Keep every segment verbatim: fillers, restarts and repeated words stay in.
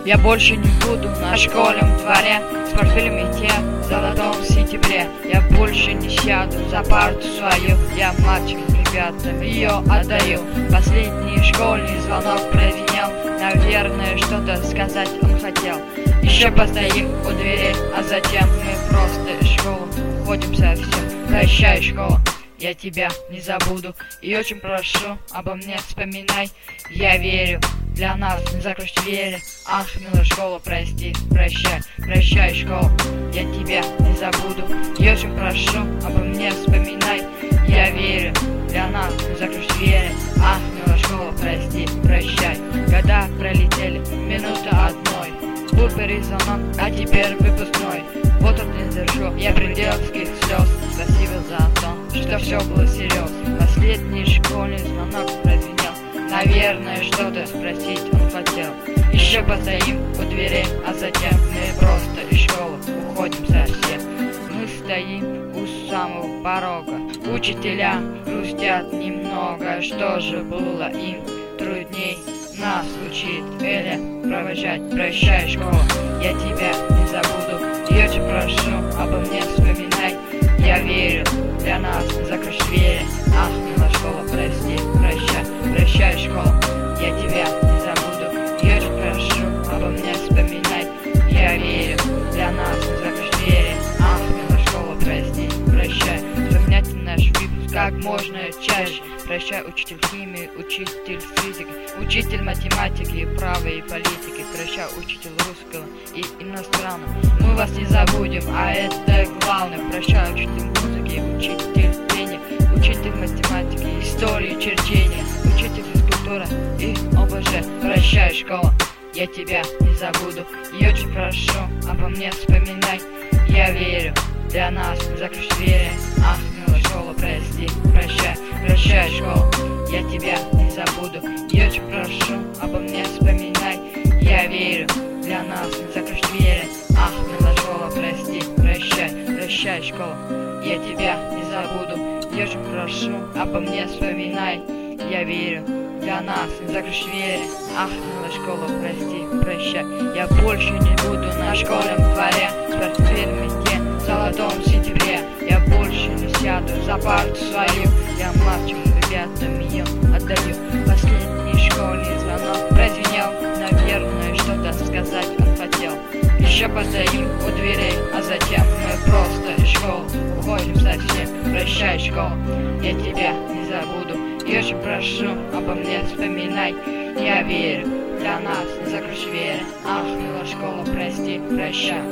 Я больше не буду на школьном дворе с портфелем идти в золотом сентябре. Я больше не сяду за парту свою, я младшим ребятам ее отдаю. Последний школьный звонок прозвенел, наверное, что-то сказать он хотел. Еще постоим у двери, а затем мы просто из школы уходим совсем. Прощай, школа, я тебя не забуду и очень прошу, обо мне вспоминай. Я верю, для нас не закроешь двери. Ах, милая школа, прости, прощай, прощай, школа, я тебя не забуду и очень прошу, обо мне вспоминай. Я верю, для нас не закроешь двери. Ах, милая школа, прости, прощай. Года пролетели, минута одной, был перезвонок, а теперь выпускной. Вот он не держу, я предельских слез. Спасибо за то, что все было серьезно. Последний школьный звонок прозвенел, наверное, что-то спросить он хотел. Еще постоим у дверей, а затем мы просто из школы уходим совсем. Мы стоим у самого порога, учителя грустят немного. Что же было им трудней нас учить или провожать? Прощай, школа, я тебя не забуду и очень прошу, обо мне вспоминай. Я верю, для нас не закроешь двери. Ах, милая школа, прости, прощай, прощай, школа, я тебя не забуду и очень прошу, обо мне вспоминай. Я верю, для нас не закроешь двери. Ах, милая школа, прости, прощай. Вспоминайте наш выпуск как можно чаще. Прощай, учитель химии, учитель физики, учитель математики, права и политики. Прощай, учитель русского и иностранного. Мы вас не забудем, а это главное. Прощай, учитель музыки, учитель пения, учитель математики, истории, черчения, учитель физкультуры и ОБЖ. Прощай, школа, я тебя не забуду и очень прошу, обо мне вспоминай. Я верю, для нас не закроешь двери. Ах, милая школа, прости, прощай, прощай, школа, я тебя не забуду и очень прошу, обо мне вспоминай. Я верю, для нас не закроешь двери. Ах, милая школа, прости, прощай, прощай, школа, я тебя не забуду и очень прошу, обо мне вспоминай. Я верю, для нас не закроешь двери. Ах, милая школа, прости, прощай. Я больше не буду на школьном дворе с портфелем идти в золотом сентябре. Я больше не сяду за парту свою, я младшим ребятам ее отдаю. Последний школьный звонок прозвенел, наверное, что-то сказать он хотел. Еще постоим у дверей, а затем мы просто из школы уходим совсем. Прощай, школа, я тебя не забуду и очень прошу, обо мне вспоминай. Я верю, для нас не закроешь двери. Ах, милая школа, прости, прощай.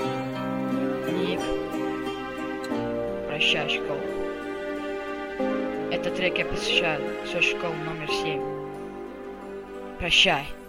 Ник, прощай, школа. Этот трек я посвящаю своей школе номер семь. Прощай.